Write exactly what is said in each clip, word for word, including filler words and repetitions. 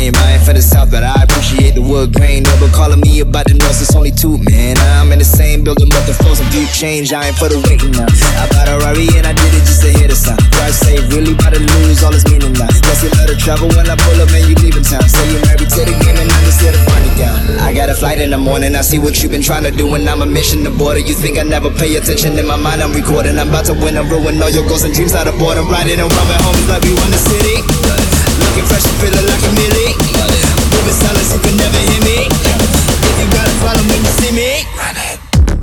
fame. I ain't for the South, but I appreciate the wood grain. Never calling me about the noise, it's only two, man. I'm in the same building, but the flows and deep change. I ain't for the waiting now. I bought a Rari and I did it just to hear the sound. Drive safe, really about to lose all its meaning now. Guess you let her travel when I pull up and you leaving town. Say you're married to the game and I'm just here to find it down. I got a flight in the morning, I see what you've been trying to do, and I'm a mission to border. You think I never pay attention? In my mind I'm recording. I'm about to win and ruin all your goals and dreams out of boredom. Riding and rubbing homies like we run the city. Looking fresh and feeling like a millie. Moving silence, you can never hear me. If you got a problem when you see me, run it.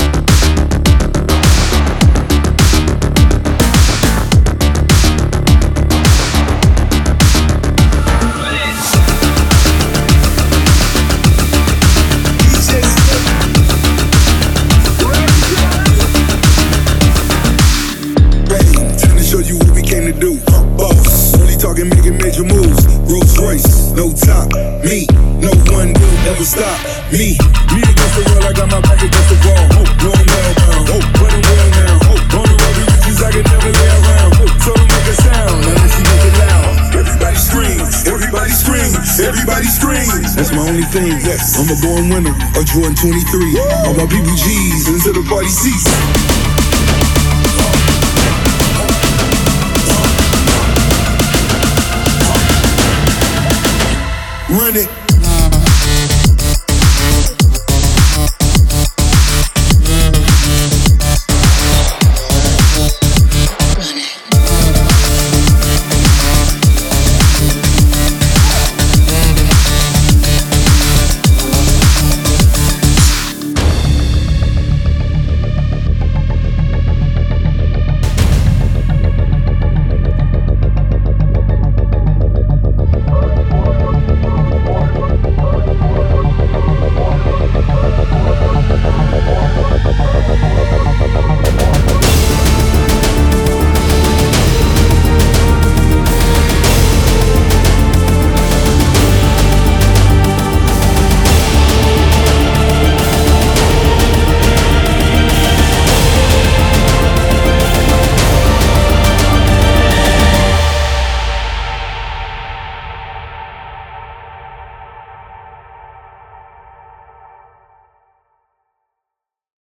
Me, no one will ever stop me. Me against the world, I got my back against the wall. Oh, no, I'm well bound. Oh, running well now. Oh, on the road to riches, I can never lay around. Oh, so don't make a sound unless you make it loud. Everybody scream, everybody scream, everybody scream. That's my only thing. Yes, I'm a born winner, a Jordan twenty-three. All my people G's into the party seats. Run it.